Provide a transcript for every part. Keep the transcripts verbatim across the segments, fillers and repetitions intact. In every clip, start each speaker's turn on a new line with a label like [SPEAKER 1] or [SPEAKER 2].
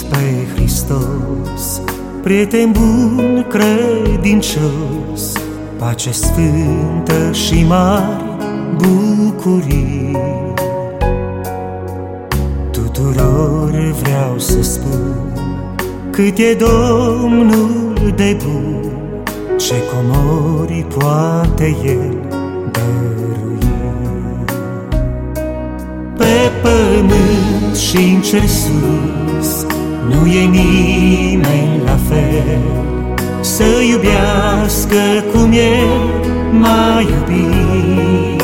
[SPEAKER 1] pe Hristos, prieten bun, credincios, pace sfântă și mari bucurii. Tuturor vreau să spun cât e Domnul de bun, ce comori poate El dărui. Pe pământ și-n cer sus nu e nimeni la fel să iubească cum El m-a iubit.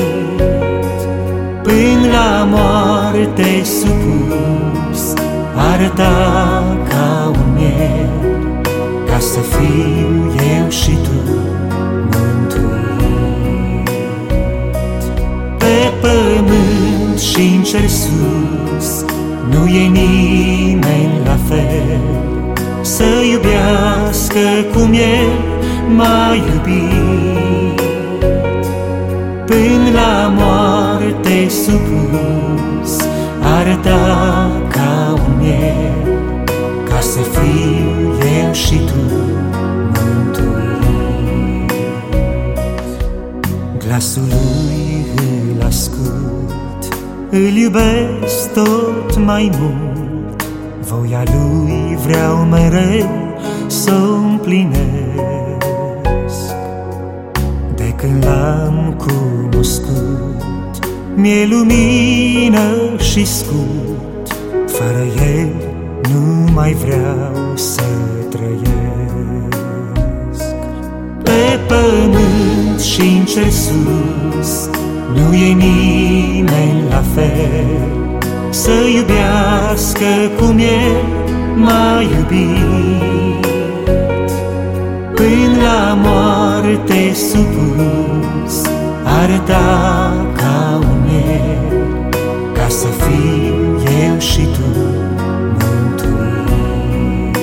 [SPEAKER 1] Până la moarte supus, arăta ca un miel, ca să fiu eu și tu mântuit. Pe pământ și-n cer sus nu e nimeni la fel să iubească cum El m-a iubit. Până la moarte supus, arăta ca un miel, ca să fiu eu și tu mântuit. Glasul Lui îl ascult, îl iubesc tot mai mult, voia Lui vreau mereu să-o împlinesc. De când L-am cunoscut, mi-e lumină și scut, fără El nu mai vreau să trăiesc. Pe pământ și-n cer sus nu e nimeni la fel să iubească cum El m-a iubit. Până la moarte supus, arăta ca un miel, ca să fiu eu și tu mântuit.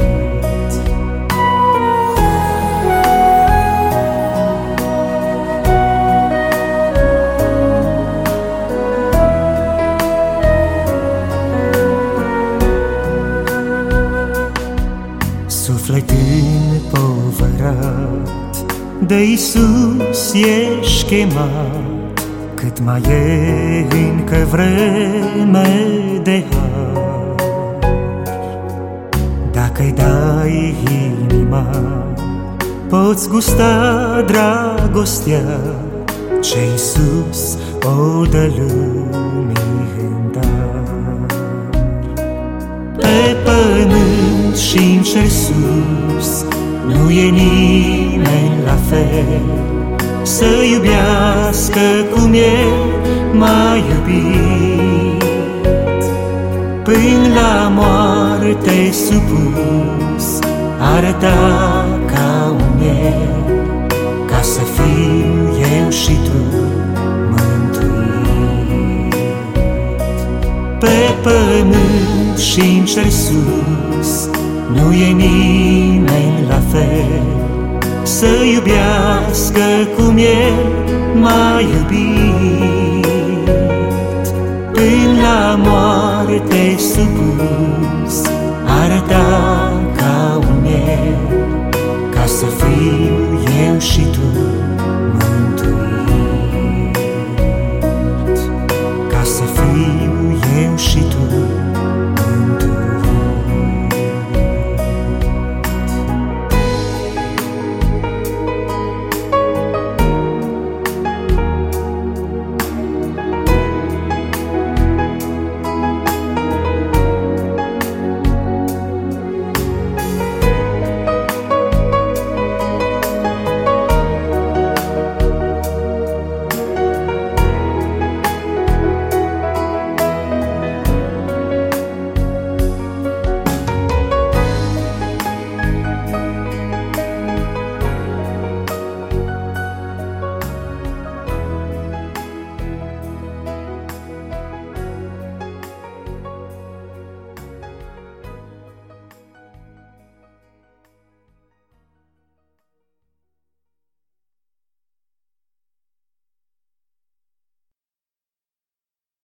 [SPEAKER 1] Suflet împovărat, de Iisus ești chemat, cât mai e încă vreme de har. Dacă-i dai inima, poți gusta dragostea ce Iisus o dă lumii în dar. Pe pământ și-n cer sus nu e nimeni la fel să iubească cum El m-a iubit. Până la moarte supus, arăta ca un miel, ca să fiu eu și tu mântuit. Pe pământ și-n cer sus nu e nimeni la fel să iubească cum El m-a iubit. Până la moarte supus,